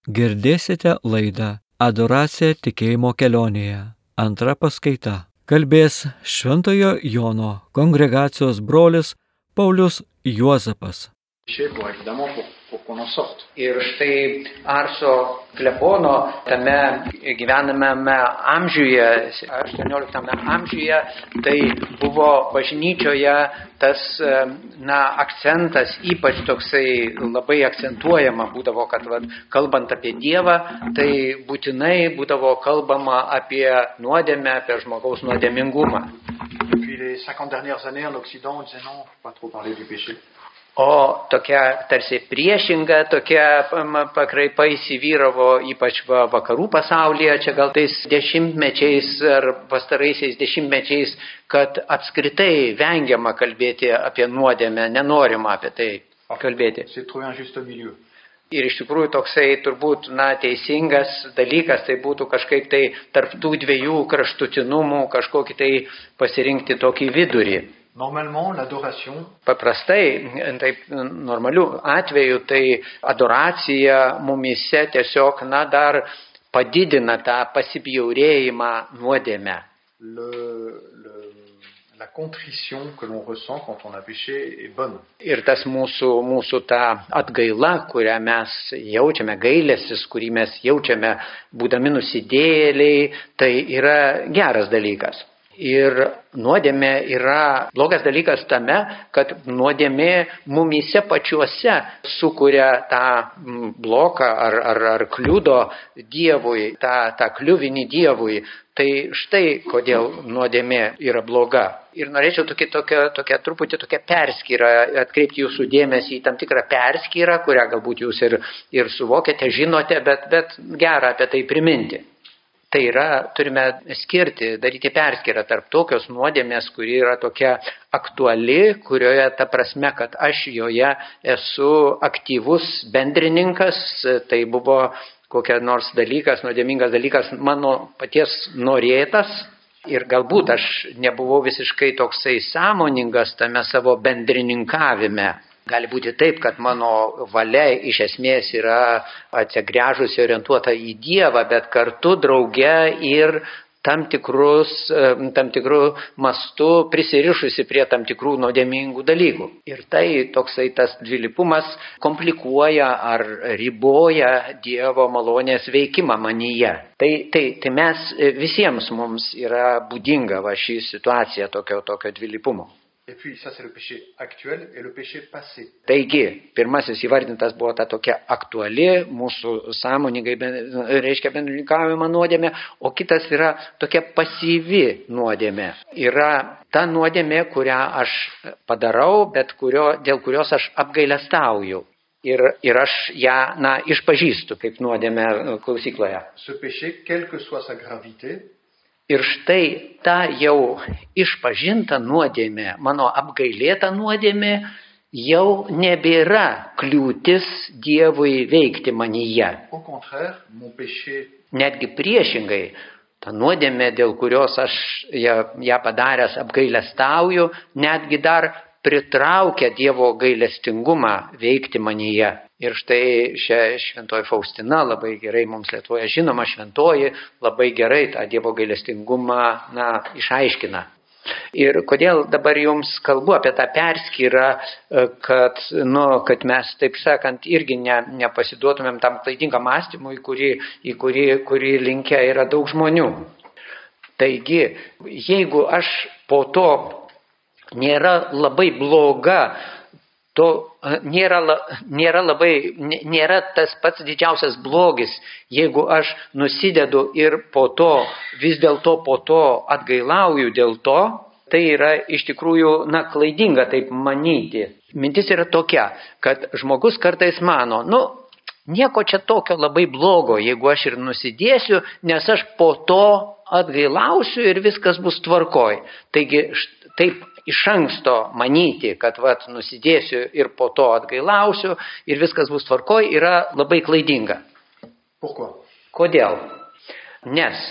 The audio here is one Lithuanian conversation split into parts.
Girdėsite laidą Adoracija tikėjimo kelionėje. Antra paskaita. Kalbės Šventojo Jono kongregacijos brolis Paulius Juozapas. Ir štai Arso klebono tame gyvenamame amžiuje, 18 amžiuje, tai buvo bažnyčioje tas akcentas, ypač toksai labai akcentuojama būdavo, kad kalbant apie Dievą, tai būtinai būdavo kalbama apie nuodėmę, apie žmogaus nuodėmingumą. Depuis les 50 dernières années en Occident, on disait non, faut pas trop parler du péché. O tokia tarsi priešinga, tokia pakraipa įsivyravo ypač vakarų pasaulyje, čia gal tais dešimtmečiais ar pastaraisiais dešimtmečiais, kad apskritai vengiama kalbėti apie nuodėmę, nenorima apie tai kalbėti. Ir iš tikrųjų toksai turbūt teisingas dalykas, tai būtų kažkaip tai tarp tų dviejų kraštutinumų kažkokį tai pasirinkti tokį vidurį. Normalement, l'adoration. Paprastai, taip normaliu atveju, tai adoracija mumise tiesiog dar padidina tą pasibjaurėjimą nuodėmę. La contrition que l'on ressent quand on a péché est bonne. Ir tas mūsų ta atgaila, kurią mes jaučiame, gailestis, kurį mes jaučiame būdami nusidėjėliai, tai yra geras dalykas. Ir nuodėmė yra blogas dalykas tame, kad nuodėmė mumyse pačiuose sukuria tą bloką ar kliudo Dievui, tą kliuvinį Dievui. Tai štai kodėl nuodėmė yra bloga. Ir norėčiau tokia truputį tokia perskyrą, atkreipti jūsų dėmesį į tam tikrą perskyrą, kurią galbūt jūs ir suvokiate, žinote, bet gera apie tai priminti. Tai yra, turime daryti perskyrą tarp tokios nuodėmės, kuri yra tokia aktuali, kurioje ta prasme, kad aš joje esu aktyvus bendrininkas, tai buvo kokia nors dalykas, nuodėmingas dalykas mano paties norėtas ir galbūt aš nebuvau visiškai toksai sąmoningas tame savo bendrininkavime. Gali būti taip, kad mano valia iš esmės yra atsigręžusi orientuota į Dievą, bet kartu drauge ir tam tikrų mastų prisirišusi prie tam tikrų nuodėmingų dalykų. Ir tai toksai tas dvilypumas komplikuoja ar riboja Dievo malonės veikimą manyje. Tai mes visiems mums yra būdinga ši situacija tokio dvilypumo. Et puis ça c'est le péché actuel et le péché passé. Taigi, pirmasis įvardintas buvo ta tokia aktuali mūsų sąmoningai reiškia bendrininkavimo nuodėmė, o kitas yra tokia pasyvi nuodėmė. Yra ta nuodėmė, kurią aš padarau, bet dėl kurios aš apgailestauju. Ir aš ją išpažįstu kaip nuodėmę klausykloje. Ce péché, quelle que soit sa gravité, ir štai ta jau išpažinta nuodėmė, mano apgailėta nuodėmė, jau nebėra kliūtis Dievui veikti manyje. Au contraire, mon péché. Netgi priešingai, ta nuodėmė, dėl kurios aš ją padaręs apgailestauju, netgi dar pritraukia Dievo gailestingumą veikti manyje. Ir štai šventoji Faustina, labai gerai mums Lietuvoje žinoma šventoji, labai gerai tą Dievo gailestingumą išaiškina. Ir kodėl dabar jums kalbu apie tą perskyrą, kad mes, taip sakant, irgi nepasiduotumėm tam klaidingam mąstymui, į kurį linkę yra daug žmonių. Taigi, jeigu aš po to nėra labai bloga, nėra tas pats didžiausias blogis, jeigu aš nusidedu ir vis dėlto po to atgailauju dėl to, tai yra iš tikrųjų klaidinga taip manyti. Mintis yra tokia, kad žmogus kartais mano, nieko čia tokio labai blogo, jeigu aš ir nusidėsiu, nes aš po to atgailausiu ir viskas bus tvarkoj. Taigi taip iš anksto manyti, kad nusidėsiu ir po to atgailausiu ir viskas bus tvarkoj, yra labai klaidinga. Pourquoi? Kodėl? Nes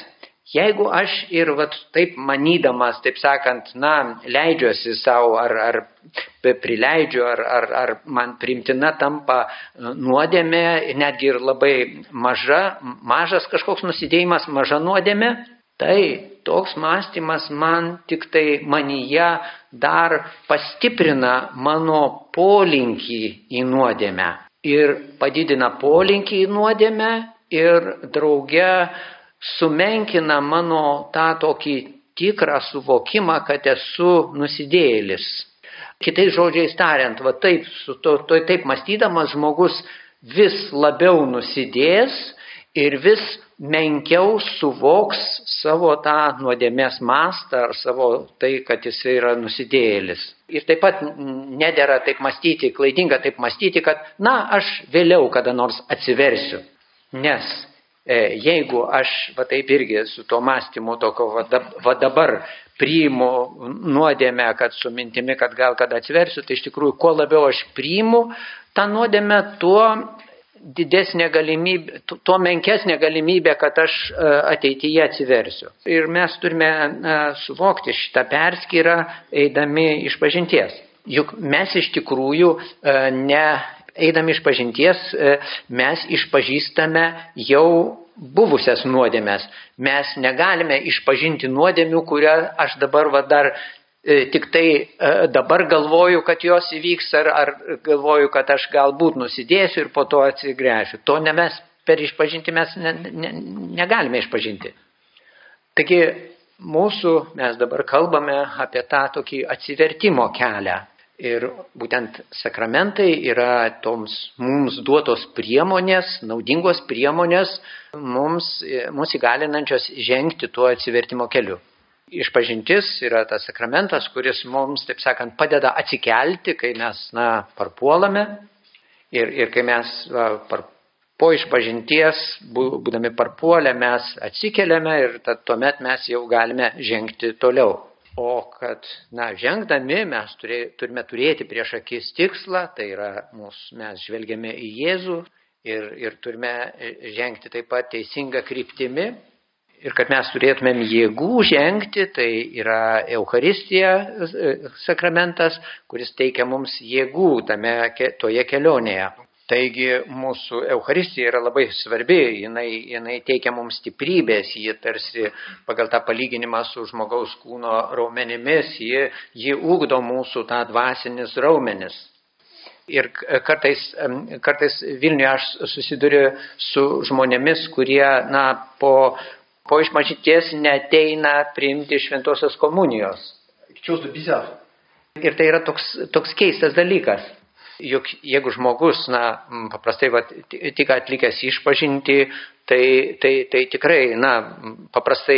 Jeigu aš ir taip manydamas, taip sakant, leidžiuosi savo ar prileidžiu, ar man priimtina tampa nuodėmė, netgi ir labai mažas kažkoks nusidėjimas, maža nuodėmė, tai toks mąstymas man tik tai manyje dar pastiprina mano polinkį į nuodėmę ir padidina polinkį į nuodėmę ir drauge sumenkina mano tą tokį tikrą suvokimą, kad esu nusidėjėlis. Kitais žodžiais tariant, taip mąstydamas žmogus vis labiau nusidės ir vis menkiau suvoks savo tą nuodėmės mastą ar savo tai, kad jis yra nusidėjėlis. Ir taip pat nedera taip mąstyti, klaidinga taip mąstyti, kad aš vėliau kada nors atsiversiu. Nes jeigu aš taip irgi su to mąstymu tokio dabar priimu nuodėmę, kad su mintimi, kad gal kada atsiversiu, tai iš tikrųjų, kuo labiau aš priimu tą nuodėmę, tuo didesnė galimybė, tuo menkesnė galimybė, kad aš ateityje atsiversiu. Ir mes turime suvokti šitą perskyrą eidami išpažinties. Juk mes iš tikrųjų eidami išpažinties, mes išpažįstame jau buvusias nuodėmes. Mes negalime išpažinti nuodėmių, kurią aš dabar dar tik tai dabar galvoju, kad jos įvyks, ar galvoju, kad aš galbūt nusidėsiu ir po to atsigręšiu. To mes per išpažinti mes negalime išpažinti. Taigi mes dabar kalbame apie tą tokį atsivertimo kelią. Ir būtent sakramentai yra mums duotos priemonės, naudingos priemonės, mums įgalinančios žengti tuo atsivertimo keliu. Išpažintis yra tas sakramentas, kuris mums, taip sakant, padeda atsikelti, kai mes parpuolame ir kai mes po išpažinties, būdami parpuolę, mes atsikeliame ir tuomet mes jau galime žengti toliau. O kad, žengdami mes turime turėti prieš akis tikslą, tai yra mes žvelgiame į Jėzų ir turime žengti taip pat teisingą kryptimi. Ir kad mes turėtumėm jėgų žengti, tai yra Eucharistija sakramentas, kuris teikia mums jėgų toje kelionėje. Taigi mūsų Eucharistija yra labai svarbi, jinai teikia mums stiprybės, ji tarsi pagal tą palyginimą su žmogaus kūno raumenimis, ji ugdo mūsų tą dvasinis raumenis. Ir kartais Vilniuje aš susiduriu su žmonėmis, kurie po išpažinties neateina priimti šventosios komunijos. Ir tai yra toks keistas dalykas. Juk jeigu žmogus, paprastai tik atlikęs išpažinti, tai tikrai, paprastai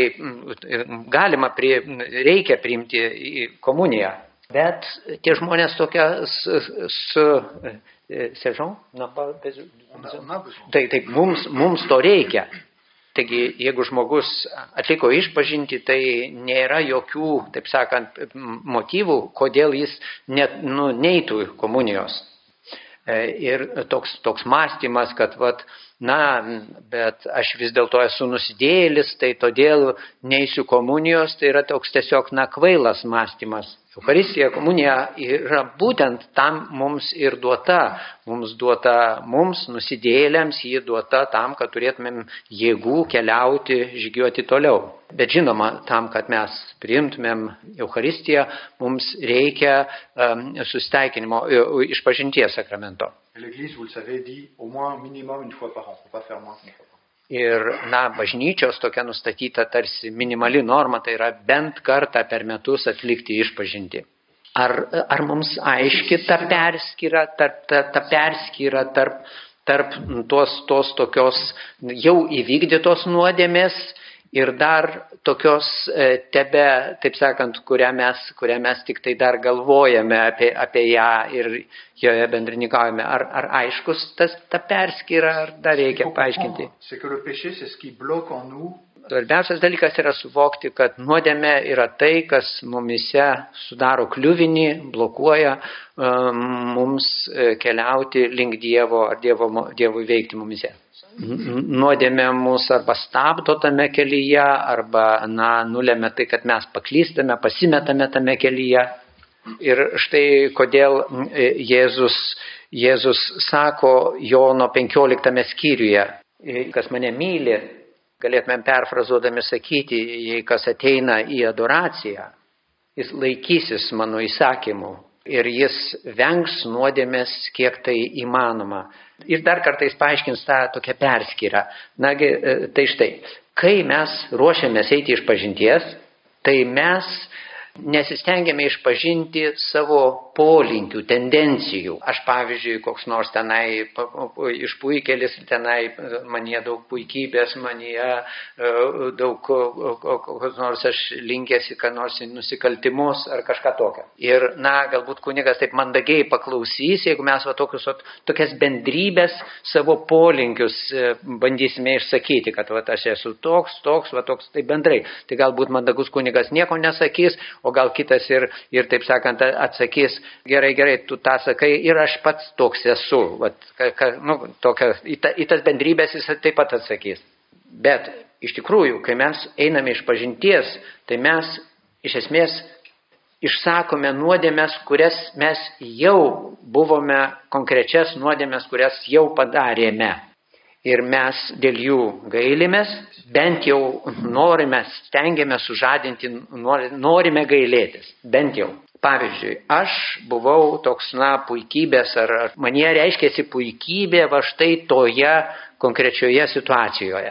reikia priimti komuniją. Bet tie žmonės tokia mums to reikia. Taigi, jeigu žmogus atliko išpažinti, tai nėra jokių, taip sakant, motyvų, kodėl jis neitų komunijos. Ir toks mąstymas, kad bet aš vis dėlto esu nusidėjėlis, tai todėl neisiu komunijos, tai yra toks tiesiog kvailas mąstymas. Eucharistija, komunija yra būtent tam mums ir duota. Mums nusidėjėliams ji duota tam, kad turėtumėm jėgų keliauti, žygiuoti toliau. Bet žinoma, tam, kad mes priimtumėm Eucharistiją, mums reikia susitaikinimo išpažinties sakramento. L'Église, vous le savez, dit au moins minimum une fois par an, faut pas faire moins qu'une fois par an. Ir, bažnyčios tokia nustatyta tarsi minimali norma, tai yra bent kartą per metus atlikti išpažintį. Ar mums aiški ta perskyra tarp tos tokios jau įvykdytos nuodėmės ir dar tokios taip sakant, kurią mes tik tai dar galvojame apie ją ir joje bendrininkaujame. Ar aiškus ta perskyra, ar dar reikia paaiškinti? Svarbiausias dalykas yra suvokti, kad nuodėmė yra tai, kas mumise sudaro kliuvinį, blokuoja mums keliauti link Dievo ar Dievui veikti mumise. nuodėmė mūsų arba stabdo tame kelyje, arba nulėmė tai, kad mes paklystame, pasimetame tame kelyje. Ir štai kodėl Jėzus sako Jono 15 skyriuje, kas mane myli, galėtumėm perfrazuodami sakyti, jei kas ateina į adoraciją, jis laikysis mano įsakymų ir jis vengs nuodėmės, kiek tai įmanoma. Ir dar kartais paaiškins tą tokią perskyrą. Nagi, tai štai, kai mes ruošiamės eiti iš pažinties, tai mes nesistengiame išpažinti savo polinkių, tendencijų. Aš, pavyzdžiui, koks nors tenai išpuikėlis, tenai manyje daug puikybės, manyje daug, koks nors aš linkęs į ką nors nusikaltimus ar kažką tokio. Ir, galbūt kunigas taip mandagiai paklausys, jeigu mes tokias bendrybės savo polinkius bandysime išsakyti, kad aš esu toks, tai bendrai. Tai galbūt mandagus kunigas nieko nesakys, o gal kitas ir taip sakant atsakys, gerai, tu tą sakai ir aš pats toks esu. Į tas bendrybės jis taip pat atsakys. Bet iš tikrųjų, kai mes einame iš pažinties, tai mes iš esmės išsakome nuodėmes, kurias mes jau buvome, konkrečias nuodėmes, kurias jau padarėme. Ir mes dėl jų gailimės, bent jau stengiame sužadinti, norime gailėtis, bent jau. Pavyzdžiui, aš buvau toks, puikybės, ar manyje reiškėsi puikybė va štai toje konkrečioje situacijoje.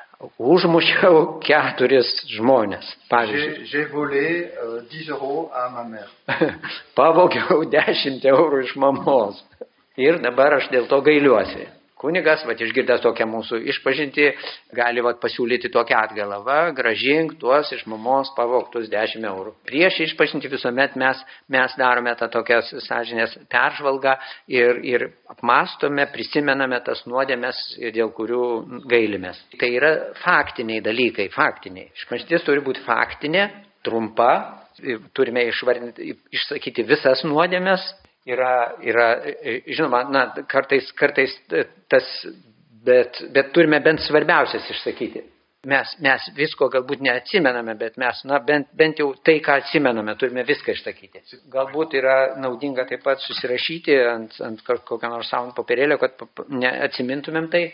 Užmušiau 4 žmonės, pavyzdžiui. J'ai volé 10 € à ma mère. Pavogiau 10 eurų iš mamos. Ir dabar aš dėl to gailiuosi. Kunigas, išgirdęs tokią mūsų išpažintį, gali pasiūlyti tokią atgalą. Grąžink tuos iš mamos pavogtus 10 eurų. Prieš išpažintį visuomet mes darome tą tokią sąžinės peržvalgą ir apmastome, prisimename tas nuodėmes, dėl kurių gailimės. Tai yra faktiniai dalykai, faktiniai. Išpažintis turi būti faktinė, trumpa, turime išsakyti visas nuodėmes. Yra, žinoma, kartais tas, bet turime bent svarbiausias išsakyti. Mes visko galbūt neatsimename, bet mes, bent jau tai, ką atsimename, turime viską išsakyti. Galbūt yra naudinga taip pat susirašyti ant kokio nors savo papirėlio, kad neatsimintumėm tai.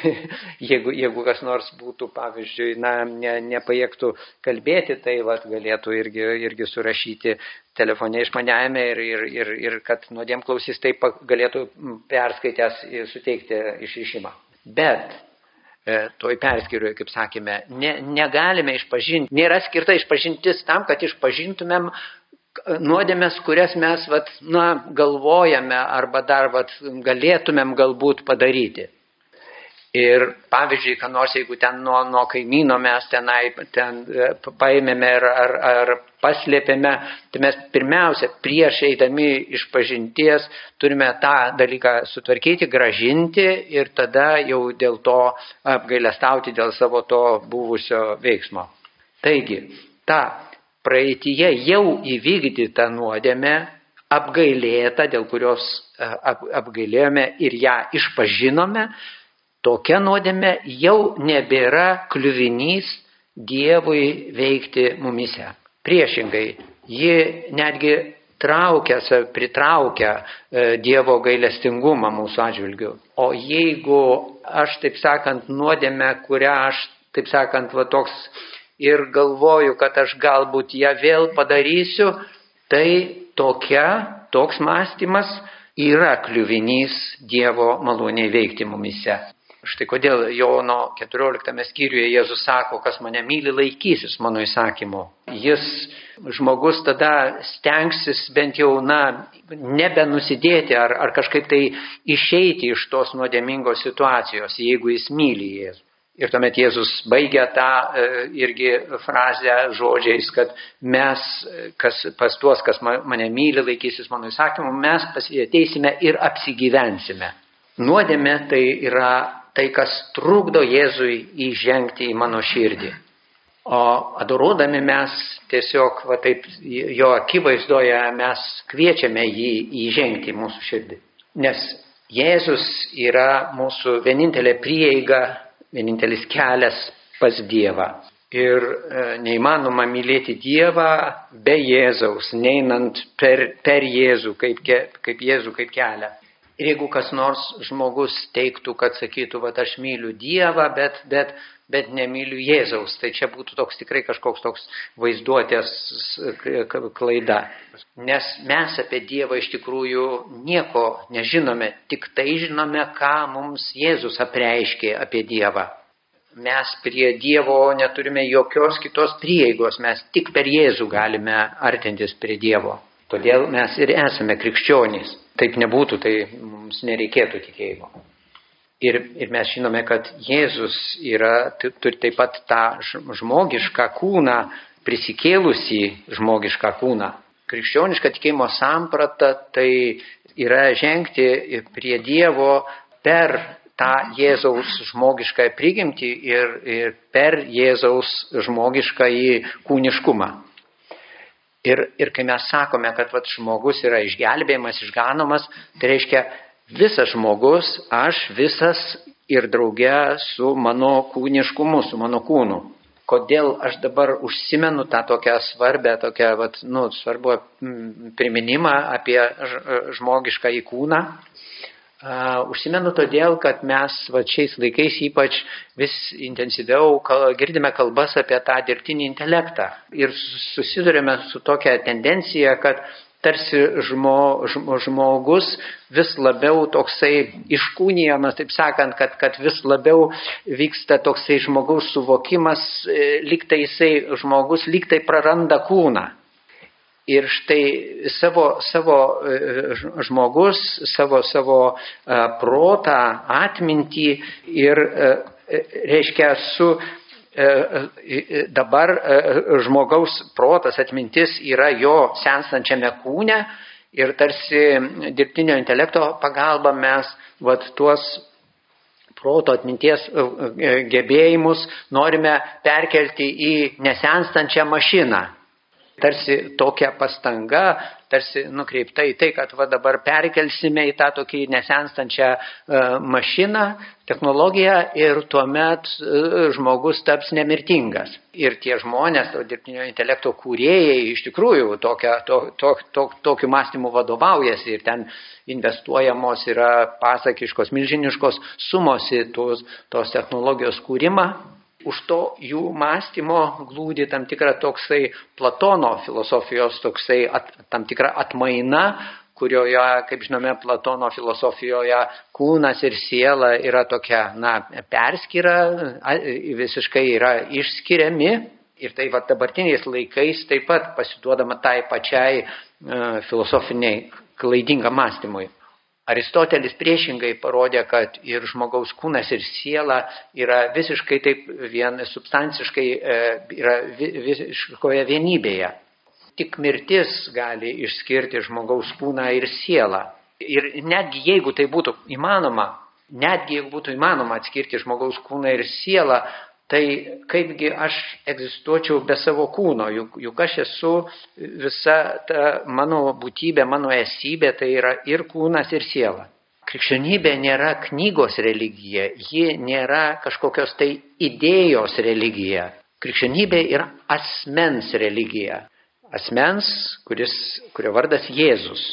Jeigu kas nors būtų, pavyzdžiui, nepajėgtų kalbėti, tai galėtų irgi surašyti telefone išmaniajame ir kad nuodėm klausys taip galėtų perskaitęs suteikti išrišimą. Bet toj perskyriuje, kaip sakėme, negalime išpažinti, nėra skirta išpažintis tam, kad išpažintumėm nuodėmes, kurias mes galvojame arba dar galėtumėm galbūt padaryti. Ir pavyzdžiui, ką nors, jeigu ten nuo kaimyno mes ten paėmėme ar paslėpėme, tai mes pirmiausia, prieš eidami iš pažinties, turime tą dalyką sutvarkyti, grąžinti ir tada jau dėl to apgailestauti dėl savo to buvusio veiksmo. Taigi, ta praeityje jau įvykdyta nuodėmė, apgailėta, dėl kurios apgailėjome ir ją išpažinome, tokia nuodėmė jau nebėra kliuvinys Dievui veikti mumise. Priešingai, ji netgi pritraukia Dievo gailestingumą mūsų atžvilgiu. O jeigu aš, taip sakant, nuodėmę, kurią aš, taip sakant, toks ir galvoju, kad aš galbūt ją vėl padarysiu, tai toks mąstymas yra kliuvinys Dievo maloniai veikti mumise. Štai kodėl Jono 14 skyriuje Jėzus sako, kas mane myli, laikysis mano įsakymo. Žmogus tada stengsis bent jau, nebenusidėti ar kažkaip tai išeiti iš tos nuodėmingos situacijos, jeigu jis myli Jėzų. Ir tuomet Jėzus baigia tą irgi frazę žodžiais, kad mes, pas tuos, kas mane myli, laikysis mano įsakymo, mes ateisime ir apsigyvensime. Nuodėmė tai yra tai, kas trukdo Jėzui įžengti į mano širdį. O adoruodami mes tiesiog, taip, jo akivaizdoje mes kviečiame jį įžengti į mūsų širdį. Nes Jėzus yra mūsų vienintelė prieiga, vienintelis kelias pas Dievą. Ir neįmanoma mylėti Dievą be Jėzaus, neinant per Jėzų kaip Jėzų kaip kelią. Ir jeigu kas nors žmogus teiktų, kad sakytų, va aš myliu Dievą, bet nemyliu Jėzaus, tai čia būtų toks tikrai kažkoks toks vaizduotės klaida. Nes mes apie Dievą iš tikrųjų nieko nežinome, tik tai žinome, ką mums Jėzus apreiškė apie Dievą. Mes prie Dievo neturime jokios kitos prieigos, mes tik per Jėzų galime artintis prie Dievo. Todėl mes ir esame krikščionys. Taip nebūtų, tai mums nereikėtų tikėjimo. Ir mes žinome, kad Jėzus turi taip pat tą žmogišką kūną, prisikėlusį žmogišką kūną. Krikščioniška tikėjimo samprata tai yra žengti prie Dievo per tą Jėzaus žmogišką prigimtį ir per Jėzaus žmogišką kūniškumą. Ir kai mes sakome, kad žmogus yra išgelbėjimas, išganomas, tai reiškia visas žmogus, aš visas ir drauge su mano kūniškumu, su mano kūnu. Kodėl aš dabar užsimenu tą tokią svarbę, svarbų priminimą apie žmogišką kūną? Užsimenu todėl, kad mes šiais laikais ypač vis intensyviau girdime kalbas apie tą dirbtinį intelektą ir susidurime su tokia tendencija, kad tarsi žmogus vis labiau toksai iškūnijamas, taip sakant, kad vis labiau vyksta toksai žmogaus suvokimas, žmogus lyg tai praranda kūną. Ir štai savo žmogus, savo protą, atmintį ir reiškia dabar žmogaus protas, atmintis yra jo senstančiame kūne ir tarsi dirbtinio intelekto pagalba mes tuos proto atminties gebėjimus norime perkelti į nesenstančią mašiną. Tarsi tokia pastanga, tarsi nukreipta į tai, kad dabar perkelsime į tą tokį nesenstančią mašiną, technologiją ir tuomet žmogus taps nemirtingas. Ir tie žmonės, dirbtinio intelekto kūrėjai, iš tikrųjų tokiu mąstymu vadovaujasi ir ten investuojamos yra pasakiškos, milžiniškos sumos į tos technologijos kūrimą. Už to jų mąstymo glūdi tam tikra toksai Platono filosofijos, tam tikra atmaina, kurioje, kaip žinome, Platono filosofijoje kūnas ir siela yra tokia, perskyra, visiškai yra išskiriami. Ir tai dabartiniais laikais taip pat pasiduodama tai pačiai filosofiniai klaidingam mąstymui. Aristotelis priešingai parodė, kad ir žmogaus kūnas ir siela yra visiškai taip substanciškai yra visiškoje vienybėje. Tik mirtis gali išskirti žmogaus kūną ir sielą. Ir netgi jeigu tai būtų įmanoma, atskirti žmogaus kūną ir sielą, tai kaipgi aš egzistuočiau be savo kūno, juk aš esu visa ta mano būtybė, mano esybė, tai yra ir kūnas, ir siela. Krikščionybė nėra knygos religija, ji nėra kažkokios tai idėjos religija. Krikščionybė yra asmens religija. Asmens, kurio vardas Jėzus.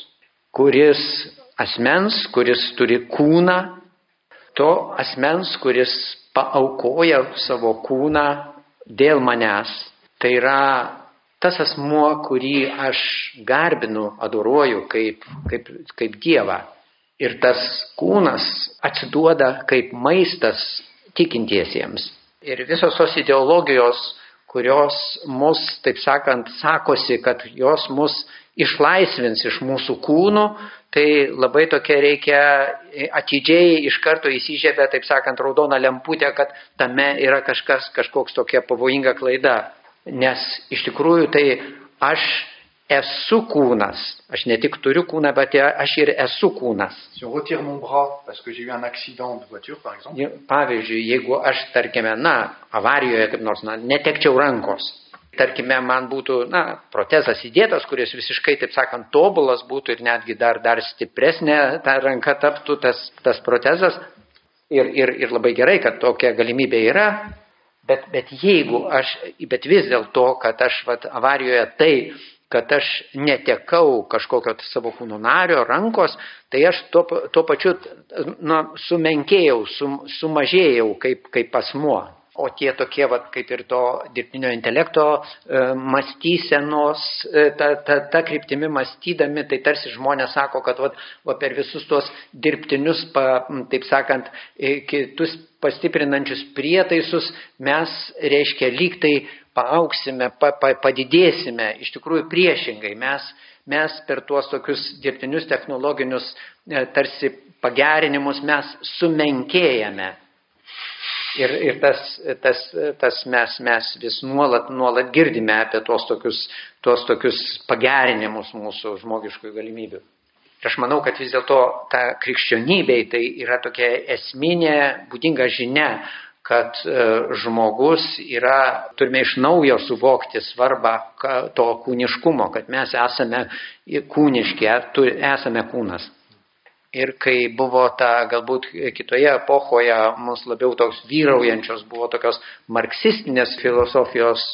Asmens, kuris turi kūną, to asmens, kuris paaukoja savo kūną dėl manęs. Tai yra tas asmuo, kurį aš garbinu, adoruoju kaip Dievą. Ir tas kūnas atsiduoda kaip maistas tikintiesiems. Ir visos tos ideologijos, kurios mus, taip sakant, sakosi, kad jos mus išlaisvins iš mūsų kūnų, tai labai tokia reikia atidžiai iš karto įsižiebia, taip sakant, raudona lemputė, kad tame yra kažkoks tokia pavojinga klaida. Nes iš tikrųjų tai aš esu kūnas. Aš ne tik turiu kūną, bet aš ir esu kūnas. Si on retire mon bras parce que j'ai eu un accident de voiture, par exemple. Pavyzdžiui, jeigu aš, tarkime, avarijoje kaip nors, netekčiau rankos. tarkime, man būtų, protezas įdėtas, kuris visiškai, taip sakant, tobulas būtų ir netgi dar stipresnė ta ranka taptų tas protezas. Ir labai gerai, kad tokia galimybė yra, bet vis dėlto, kad aš avarijoje kad aš netekau kažkokio savo kūno nario, rankos, tai aš tuo pačiu sumenkėjau, sumažėjau kaip asmuo. O tie tokie, kaip ir to dirbtinio intelekto mąstysenos, ta kryptimi mąstydami, tai tarsi žmonės sako, kad per visus tos dirbtinius, taip sakant, kitus pastiprinančius prietaisus mes, reiškia, lyg tai paauksime, padidėsime, iš tikrųjų priešingai. Mes per tuos tokius dirbtinius technologinius tarsi pagerinimus mes sumenkėjame. Ir tas mes vis nuolat girdime apie tuos tokius pagerinimus mūsų žmogiškųjų galimybių. Ir aš manau, kad vis dėlto ta krikščionybei tai yra tokia esminė, būdinga žinia, kad žmogus turime iš naujo suvokti svarbą to kūniškumo, kad mes esame kūniški, esame kūnas. Ir kai buvo galbūt kitoje epochoje, mums labiau toks vyraujančios buvo tokios marksistinės filosofijos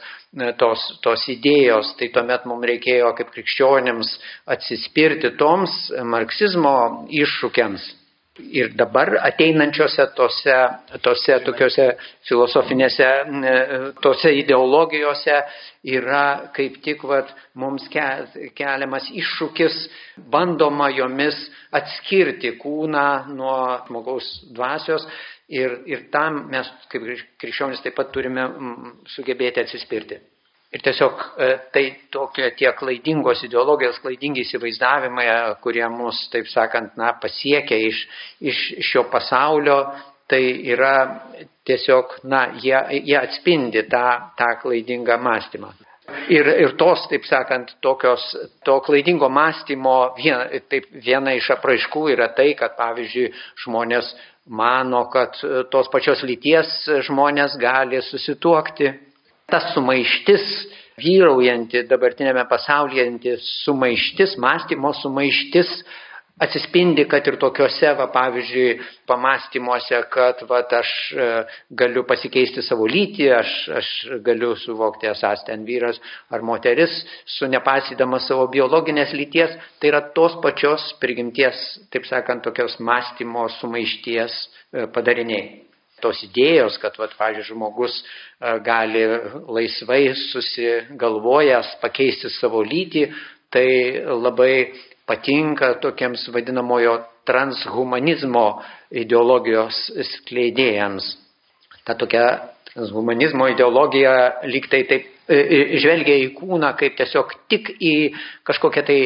tos idėjos, tai tuomet mums reikėjo kaip krikščionims atsispirti toms marksizmo iššūkiams. Ir dabar ateinančiose tose tokiose filosofinėse, tose ideologijose yra kaip tik mums keliamas iššūkis, bandoma jomis atskirti kūną nuo žmogaus dvasios ir tam mes kaip krikščionys taip pat turime sugebėti atsispirti. Ir tiesiog tai tie klaidingos ideologijos, klaidingi įsivaizdavimai, kurie mus, taip sakant, pasiekia iš šio pasaulio, tai yra tiesiog, jie atspindi tą klaidingą mąstymą. Ir tos, taip sakant, to klaidingo mąstymo viena iš apraiškų yra tai, kad, pavyzdžiui, žmonės mano, kad tos pačios lyties žmonės gali susituokti. Tas sumaištis, vyraujanti dabartinėme pasaulyje sumaištis, mąstymo sumaištis atsispindi, kad ir tokiuose, pavyzdžiui, pamąstymuose, kad aš galiu pasikeisti savo lytį, aš galiu suvokti esąs ten vyras ar moteris, su nepasydama savo biologinės lyties, tai yra tos pačios prigimties, taip sakant, tokios mąstymo sumaišties padariniai. Tos idėjos, kad, pavyzdžiui, žmogus gali laisvai susigalvojęs pakeisti savo lytį, tai labai patinka tokiems vadinamojo transhumanizmo ideologijos skleidėjams. Ta tokia transhumanizmo ideologija lyg tai taip žvelgia į kūną kaip tiesiog tik į kažkokią tai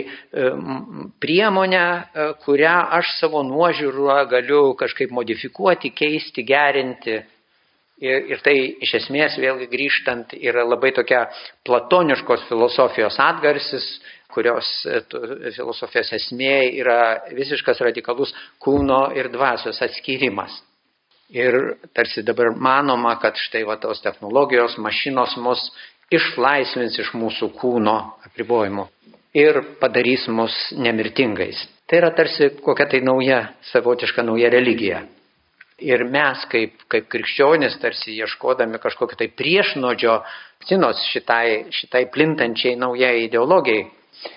priemonę, kurią aš savo nuožiūrą galiu kažkaip modifikuoti, keisti, gerinti. Ir tai iš esmės vėlgi grįžtant yra labai tokia platoniškos filosofijos atgarsis, kurios filosofijos esmė yra visiškas radikalus kūno ir dvasios atskyrimas. Ir tarsi dabar manoma, kad štai tos technologijos, mašinos mus išlaisvins iš mūsų kūno apribojimų ir padarys mus nemirtingais. Tai yra tarsi kokia tai savotiška nauja religija. Ir mes kaip krikščionys tarsi ieškodami kažkokio tai priešnodžio vakcinos šitai plintančiai naujai ideologijai.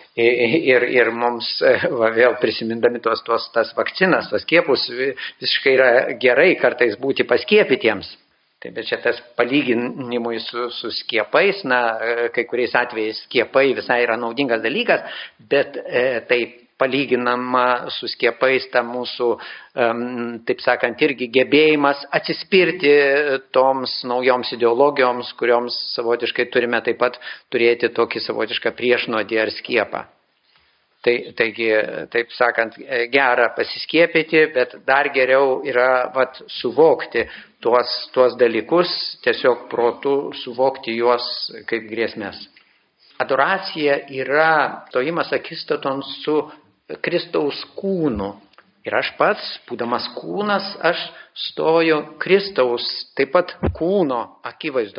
Ir mums vėl prisimindami tas vakcinas, tas skiepus, visiškai yra gerai kartais būti paskiepytiems. Tai bet čia tas palyginimui su skiepais, kai kuriais atvejais skiepai visai yra naudingas dalykas, bet tai palyginama su skiepais ta mūsų, taip sakant, irgi gebėjimas atsispirti toms naujoms ideologijoms, kurioms savotiškai turime taip pat turėti tokį savotišką priešnodį ar skiepą. Taigi, taip sakant, gera pasiskiepyti, bet dar geriau yra suvokti tuos dalykus, tiesiog protu suvokti juos kaip grėsmės. Adoracija yra stojimas akistaton su Kristaus kūnu. Ir aš pats, būdamas kūnas, aš stoju Kristaus taip pat kūno akivaizdon.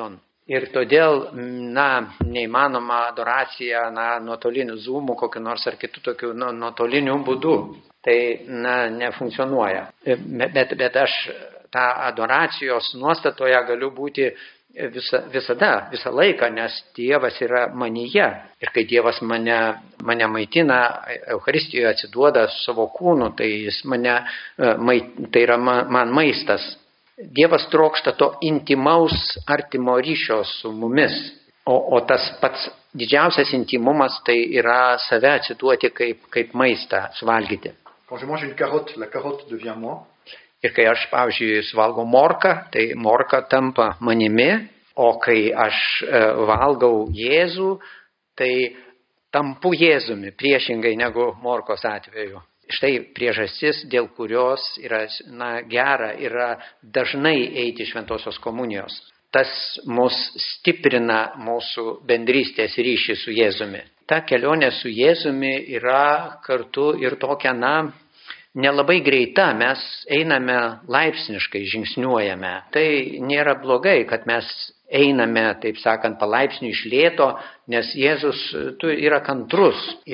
Ir todėl, neįmanoma adoracija, nuotoliniu zoomu, kokiu nors ar kitų tokių nuotolinių būdų. Tai, nefunkcionuoja. Bet aš tą adoracijos nuostatoje galiu būti visą laiką, nes Dievas yra manyje. Ir kai Dievas mane maitina, Eucharistijoje atsiduoda savo kūnu, tai jis tai yra man maistas. Dievas trokšta to intimaus artimo ryšio su mumis, o tas pats didžiausias intimumas tai yra save atsiduoti kaip maistą suvalgyti. Quand je mange une carotte, la carotte devient moi. Ir kai aš, pavyzdžiui, suvalgau morką, tai morka tampa manimi, o kai aš valgau Jėzų, tai tampu Jėzumi, priešingai negu morkos atveju. Štai priežastis, dėl kurios yra gera dažnai eiti šventosios komunijos. Tas mus stiprina mūsų bendrystės ryšį su Jėzumi. Ta kelionė su Jėzumi yra kartu ir tokia, nelabai greita, mes einame laipsniškai, žingsniuojame. Tai nėra blogai, kad mes einame, taip sakant, palaipsniui iš lėto, nes Jėzus yra kantrus.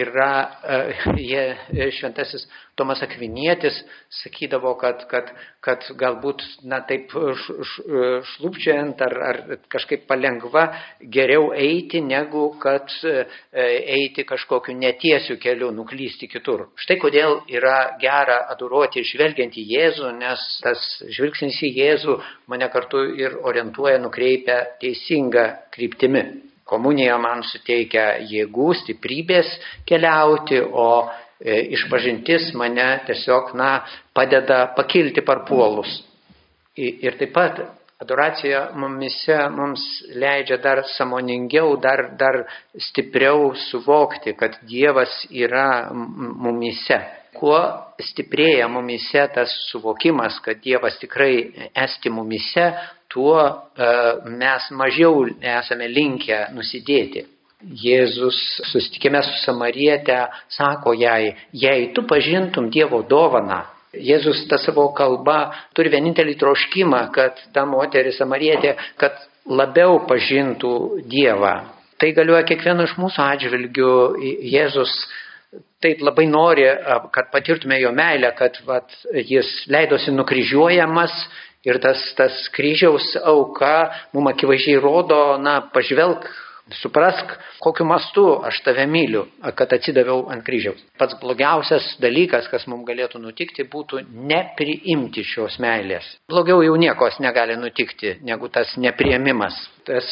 Šventasis Tomas Akvinietis sakydavo, kad galbūt taip šlubčiant ar kažkaip palengva geriau eiti, negu kad eiti kažkokiu netiesiu keliu, nuklysti kitur. Štai kodėl yra gera adoruoti žvelgiant į Jėzų, nes tas žvilgsnis į Jėzų mane kartu ir orientuoja, nukreipia teisinga kryptimi. Komunija man suteikia jėgų, stiprybės keliauti, o išpažintis mane tiesiog padeda pakilti parpuolus. Ir taip pat adoracija mums leidžia dar sąmoningiau, dar stipriau suvokti, kad Dievas yra mumyse. Kuo stiprėja mumyse tas suvokimas, kad Dievas tikrai esti mumyse, tuo mes mažiau esame linkę nusidėti. Jėzus susitikime su Samariete sako jai, jei tu pažintum Dievo dovaną. Jėzus tą savo kalbą turi vienintelį troškimą, kad ta moteris Samarietė, kad labiau pažintų Dievą. Tai galioja kiekvieno iš mūsų atžvilgių. Jėzus taip labai nori, kad patirtume jo meilę, kad jis leidosi nukryžiuojamas ir tas kryžiaus auka mums akivaizdžiai rodo, pažvelk, suprask, kokiu mastu aš tave myliu, kad atsidaviau ant kryžiaus. Pats blogiausias dalykas, kas mums galėtų nutikti, būtų nepriimti šios meilės. Blogiau jau niekos negali nutikti, negu tas nepriėmimas. Tas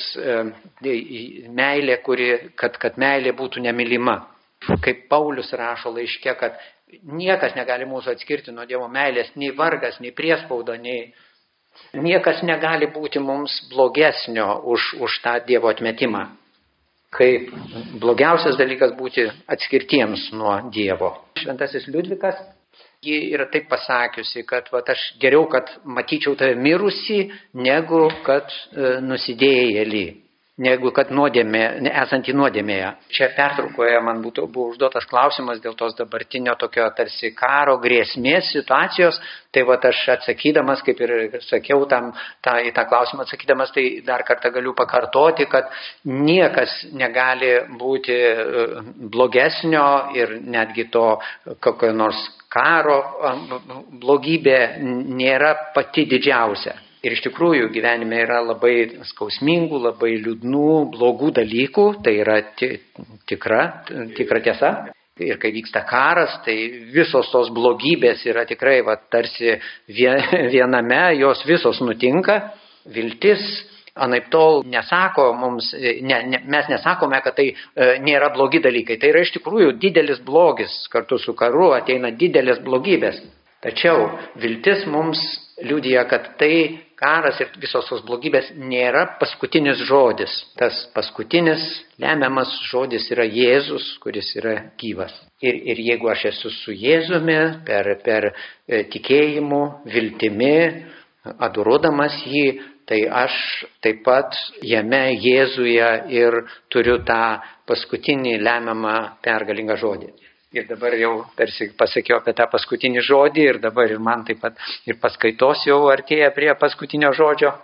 meilė, kad meilė būtų nemylima. Kaip Paulius rašo laiške, kad niekas negali mūsų atskirti nuo Dievo meilės, nei vargas, nei priespauda, niekas negali būti mums blogesnio už tą Dievo atmetimą. Kaip blogiausias dalykas būti atskirtiems nuo Dievo. Šventasis Liudvikas, ji yra taip pasakiusi, kad aš geriau, kad matyčiau tave mirusį, negu kad nusidėjėlį, negu kad esantį nuodėmėje. Čia pertraukoje man buvo užduotas klausimas dėl tos dabartinio tokio tarsi karo grėsmės situacijos. Tai aš atsakydamas, kaip ir sakiau, į tą klausimą atsakydamas, tai dar kartą galiu pakartoti, kad niekas negali būti blogesnio ir netgi to kokio nors karo blogybė nėra pati didžiausia. Ir iš tikrųjų gyvenime yra labai skausmingų, labai liūdnų, blogų dalykų, tai yra tikra tiesa. Ir kai vyksta karas, tai visos tos blogybės yra tikrai tarsi viename, jos visos nutinka. Viltis anaiptol nesako mums, mes nesakome, kad tai nėra blogi dalykai. Tai yra iš tikrųjų didelis blogis, kartu su karu ateina didelės blogybės. Tačiau viltis mums liudija, kad tai karas ir visos tos blogybės nėra paskutinis žodis. Tas paskutinis lemiamas žodis yra Jėzus, kuris yra gyvas. Ir jeigu aš esu su Jėzumi per tikėjimu, viltimi, adoruodamas jį, tai aš taip pat jame Jėzuje ir turiu tą paskutinį lemiamą pergalingą žodį. Ir dabar jau tarsi pasakiau apie tą paskutinį žodį ir dabar ir man taip pat ir paskaitos jau artėja prie paskutinio žodžio.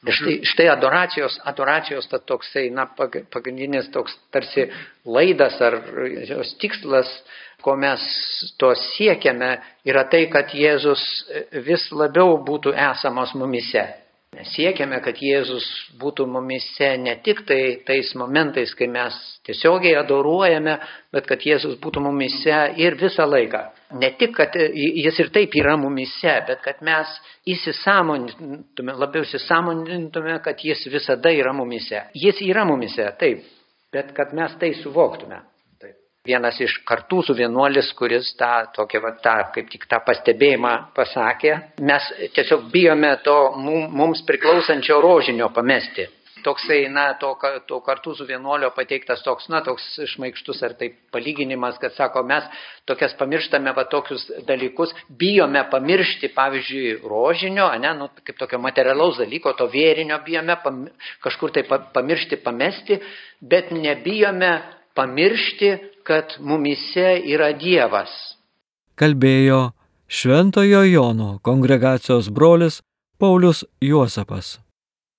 Štai adoracijos ta toksai, pagrindinis toks tarsi laidas ar jos tikslas, ko mes to siekiame, yra tai, kad Jėzus vis labiau būtų esamas mumise. Siekiame, kad Jėzus būtų mumise ne tik tais momentais, kai mes tiesiogiai adoruojame, bet kad Jėzus būtų mumise ir visą laiką. Ne tik, kad jis ir taip yra mumise, bet kad mes labiau įsisąmonintume, kad jis visada yra mumise. Jis yra mumise, taip, bet kad mes tai suvoktume. Vienas iš Kartūzų vienuolis, kuris kaip tik tą pastebėjimą pasakė, mes tiesiog bijome to mums priklausančio rožinio pamesti. Toksai, to Kartūzų vienuolio pateiktas toks šmaikštus ar taip palyginimas, kad sako, mes tokias pamirštame tokius dalykus, bijome pamiršti, pavyzdžiui, rožinio, kaip tokio materialaus dalyko, to vėrinio bijome kažkur tai pamiršti, pamesti, bet nebijome pamiršti, kad mumise yra Dievas. Kalbėjo Šventojo Jono kongregacijos brolis Paulius Juozapas.